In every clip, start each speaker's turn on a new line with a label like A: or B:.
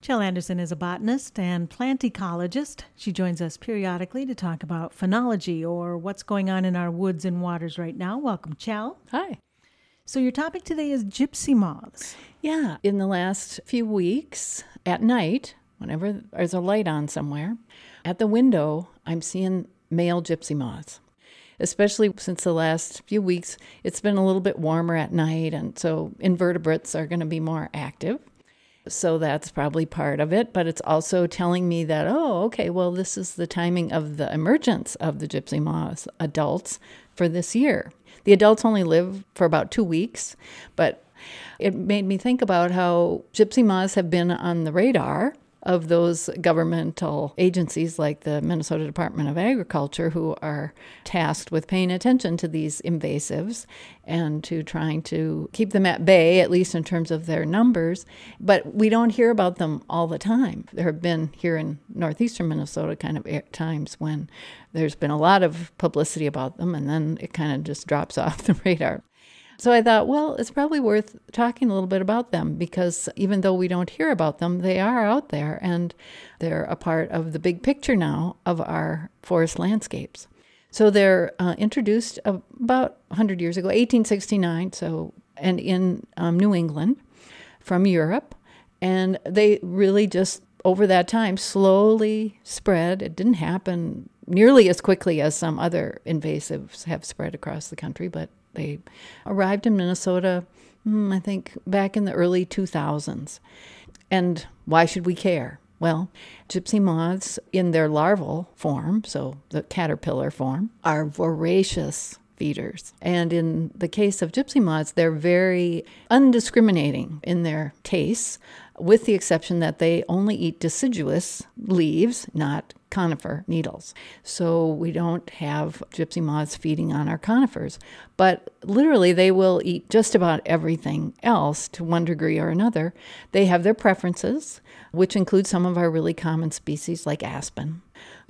A: Jill Anderson is a botanist and plant ecologist. She joins us periodically to talk about phenology, or what's going on in our woods and waters right now. Welcome, Chell.
B: Hi.
A: So your topic today is gypsy moths.
B: Yeah, in the last few weeks, at night, whenever there's a light on somewhere, at the window, I'm seeing male gypsy moths. Especially since the last few weeks, it's been a little bit warmer at night, and so invertebrates are going to be more active. So that's probably part of it, but it's also telling me that, this is the timing of the emergence of the gypsy moths adults for this year. The adults only live for about 2 weeks, but it made me think about how gypsy moths have been on the radar of those governmental agencies like the Minnesota Department of Agriculture, who are tasked with paying attention to these invasives and to trying to keep them at bay, at least in terms of their numbers. But we don't hear about them all the time. There have been here in northeastern Minnesota kind of times when there's been a lot of publicity about them, and then it kind of just drops off the radar. So I thought, well, it's probably worth talking a little bit about them, because even though we don't hear about them, they are out there, and they're a part of the big picture now of our forest landscapes. So they're introduced about 100 years ago, 1869, and in New England from Europe. And they really just, over that time, slowly spread. It didn't happen nearly as quickly as some other invasives have spread across the country, but they arrived in Minnesota, I think, back in the early 2000s. And why should we care? Well, gypsy moths in their larval form, so the caterpillar form, are voracious feeders. And in the case of gypsy moths, they're very undiscriminating in their tastes, with the exception that they only eat deciduous leaves, not conifer needles. So we don't have gypsy moths feeding on our conifers. But literally, they will eat just about everything else to one degree or another. They have their preferences, which include some of our really common species like aspen,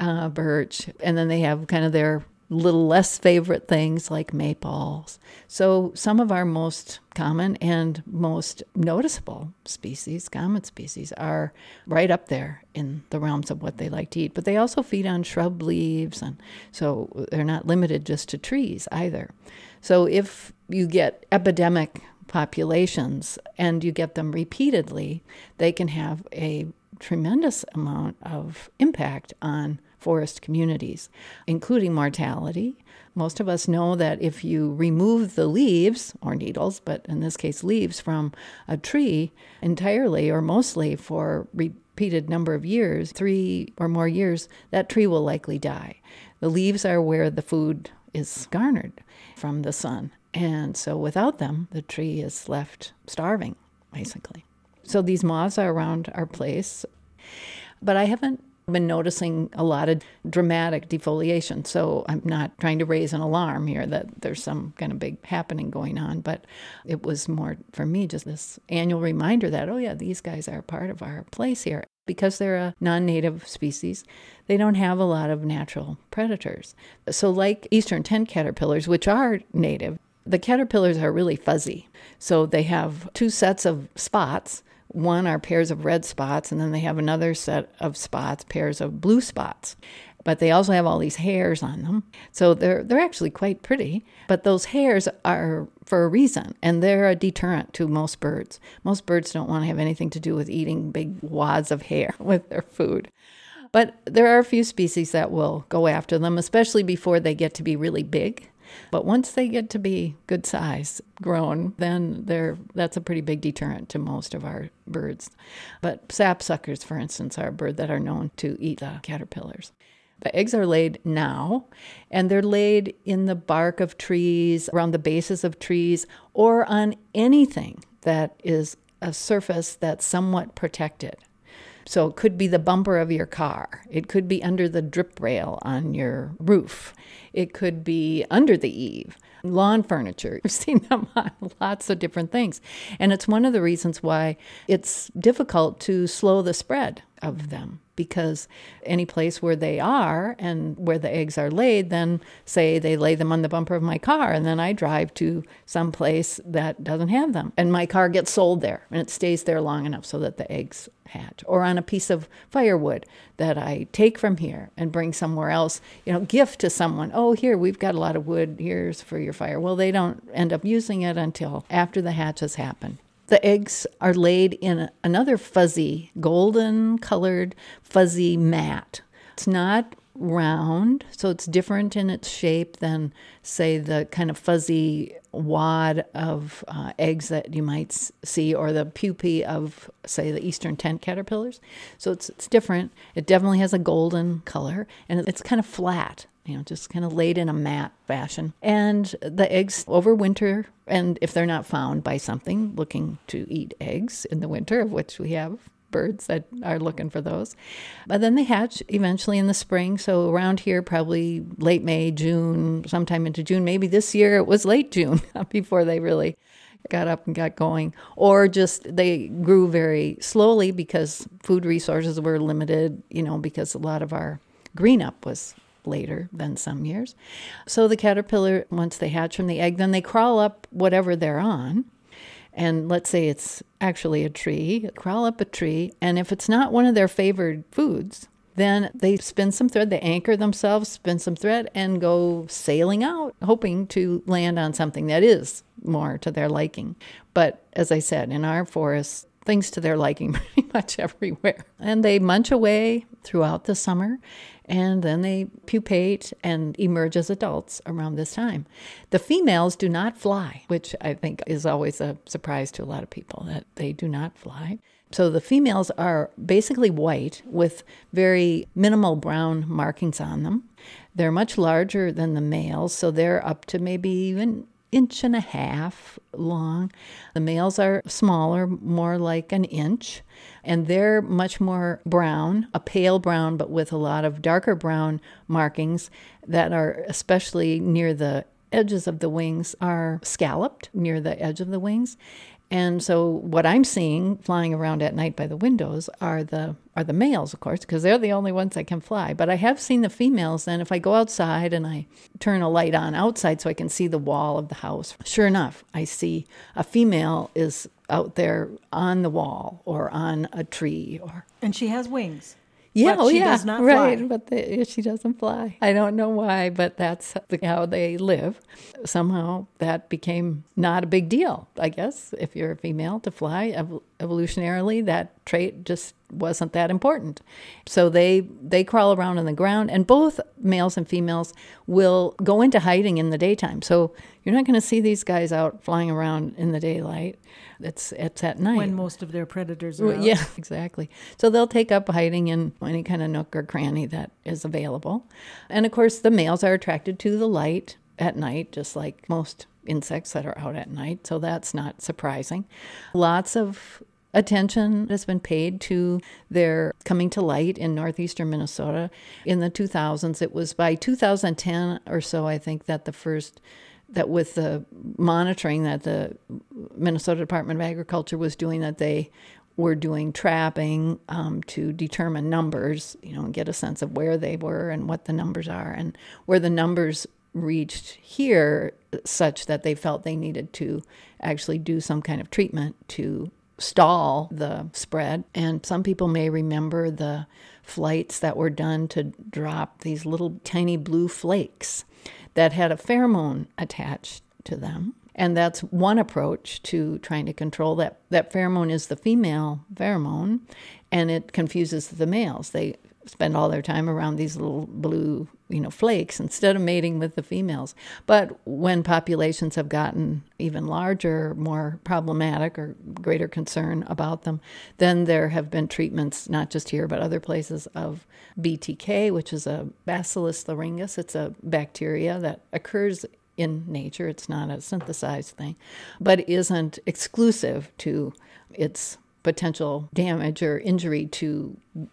B: birch, and then they have kind of their little less favorite things like maples. So some of our most common and most noticeable species, common species, are right up there in the realms of what they like to eat. But they also feed on shrub leaves, and so they're not limited just to trees either. So if you get epidemic populations and you get them repeatedly, they can have a tremendous amount of impact on forest communities, including mortality. Most of us know that if you remove the leaves, or needles, but in this case leaves, from a tree entirely or mostly for repeated number of years, 3 or more years, that tree will likely die. The leaves are where the food is garnered from the sun. And so without them, the tree is left starving, basically. So these moths are around our place, but I haven't been noticing a lot of dramatic defoliation. So I'm not trying to raise an alarm here that there's some kind of big happening going on, but it was more for me just this annual reminder that, these guys are part of our place here. Because they're a non-native species, they don't have a lot of natural predators. So like eastern tent caterpillars, which are native, the caterpillars are really fuzzy. So they have 2 sets of spots. One are pairs of red spots, and then they have another set of spots, pairs of blue spots. But they also have all these hairs on them. So they're actually quite pretty. But those hairs are for a reason, and they're a deterrent to most birds. Most birds don't want to have anything to do with eating big wads of hair with their food. But there are a few species that will go after them, especially before they get to be really big. But once they get to be good size, grown, then that's a pretty big deterrent to most of our birds. But sapsuckers, for instance, are a bird that are known to eat the caterpillars. The eggs are laid now, and they're laid in the bark of trees, around the bases of trees, or on anything that is a surface that's somewhat protected. So it could be the bumper of your car. It could be under the drip rail on your roof. It could be under the eave. Lawn furniture. We've seen them on lots of different things. And it's one of the reasons why it's difficult to slow the spread of them, because any place where they are and where the eggs are laid, then say they lay them on the bumper of my car, and then I drive to some place that doesn't have them, and my car gets sold there, and it stays there long enough so that the eggs hatch. Or on a piece of firewood that I take from here and bring somewhere else, gift to someone. Oh, here, we've got a lot of wood. Here's for your fire. Well, they don't end up using it until after the hatch has happened. The eggs are laid in another fuzzy, golden-colored fuzzy mat. It's not round, so it's different in its shape than, say, the kind of fuzzy wad of eggs that you might see, or the pupae of, say, the eastern tent caterpillars. So it's different. It definitely has a golden color, and it's kind of flat, just kind of laid in a mat fashion. And the eggs overwinter, and if they're not found by something looking to eat eggs in the winter, of which we have birds that are looking for those. But then they hatch eventually in the spring. So around here, probably late May, June, sometime into June. Maybe this year it was late June before they really got up and got going. Or just they grew very slowly because food resources were limited, because a lot of our green up was later than some years. So the caterpillar, once they hatch from the egg, then they crawl up whatever they're on. And let's say it's actually a tree, crawl up a tree. And if it's not one of their favored foods, then they spin some thread, they anchor themselves, spin some thread, and go sailing out, hoping to land on something that is more to their liking. But as I said, in our forests, things to their liking pretty much everywhere. And they munch away throughout the summer, and then they pupate and emerge as adults around this time. The females do not fly, which I think is always a surprise to a lot of people, that they do not fly. So the females are basically white with very minimal brown markings on them. They're much larger than the males, so they're up to maybe even inch and a half long. The males are smaller, more like an inch, and they're much more brown, a pale brown, but with a lot of darker brown markings that are especially near the edges of the wings, are scalloped near the edge of the wings. And so what I'm seeing flying around at night by the windows are the males, of course, because they're the only ones that can fly. But I have seen the females, and if I go outside and I turn a light on outside so I can see the wall of the house, sure enough, I see a female is out there on the wall or on a tree.
A: And she has wings.
B: Yeah,
A: but she does not
B: right,
A: fly.
B: But she doesn't fly. I don't know why, but that's how they live. Somehow that became not a big deal, I guess, if you're a female to fly. Evolutionarily, that trait just wasn't that important. So they crawl around on the ground, and both males and females will go into hiding in the daytime. So you're not going to see these guys out flying around in the daylight. It's at night.
A: When most of their predators are out.
B: Yeah, exactly. So they'll take up hiding in any kind of nook or cranny that is available. And of course, the males are attracted to the light at night, just like most insects that are out at night. So that's not surprising. Lots of attention has been paid to their coming to light in northeastern Minnesota. In the 2000s, it was by 2010 or so, I think, that with the monitoring that the Minnesota Department of Agriculture was doing, that they were doing trapping to determine numbers, and get a sense of where they were and what the numbers are, and where the numbers reached here such that they felt they needed to actually do some kind of treatment to stall the spread. And some people may remember the flights that were done to drop these little tiny blue flakes that had a pheromone attached to them. And that's one approach to trying to control that. That pheromone is the female pheromone, and it confuses the males. They spend all their time around these little blue, flakes instead of mating with the females. But when populations have gotten even larger, more problematic, or greater concern about them, then there have been treatments, not just here but other places, of BTK, which is a Bacillus thuringiensis. It's a bacteria that occurs in nature. It's not a synthesized thing, but isn't exclusive to its potential damage or injury to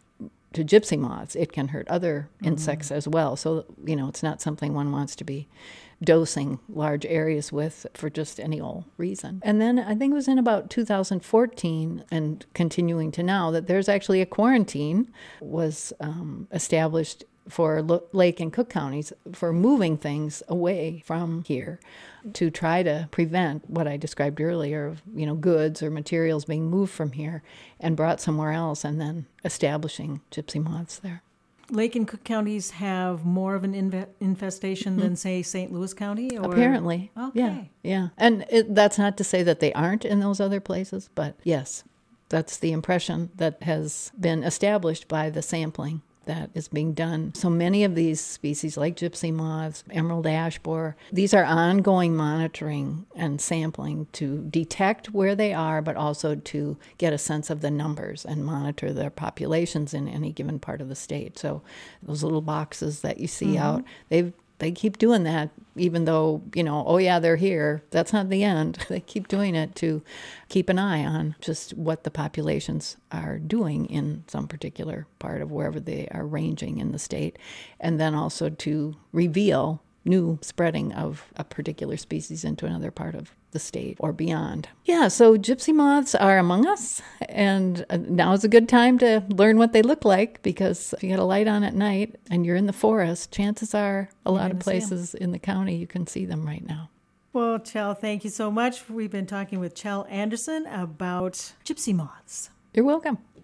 B: to gypsy moths, it can hurt other insects as well. So, it's not something one wants to be dosing large areas with for just any old reason. And then I think it was in about 2014 and continuing to now that there's actually a quarantine was established for Lake and Cook counties for moving things away from here to try to prevent what I described earlier of, goods or materials being moved from here and brought somewhere else and then establishing gypsy moths there.
A: Lake and Cook counties have more of an infestation than, say, St. Louis County? Or?
B: Apparently.
A: Okay.
B: Yeah. And that's not to say that they aren't in those other places, but yes, that's the impression that has been established by the sampling that is being done. So many of these species, like gypsy moths, emerald ash borer, these are ongoing monitoring and sampling to detect where they are, but also to get a sense of the numbers and monitor their populations in any given part of the state. So those little boxes that you see out, they keep doing that, even though, they're here. That's not the end. They keep doing it to keep an eye on just what the populations are doing in some particular part of wherever they are ranging in the state, and then also to reveal new spreading of a particular species into another part of the state or beyond. Yeah, so gypsy moths are among us, and now is a good time to learn what they look like, because if you get a light on at night and you're in the forest, chances are a lot of places in the county you can see them right now.
A: Well, Chell, thank you so much. We've been talking with Chell Anderson about gypsy moths.
B: You're welcome.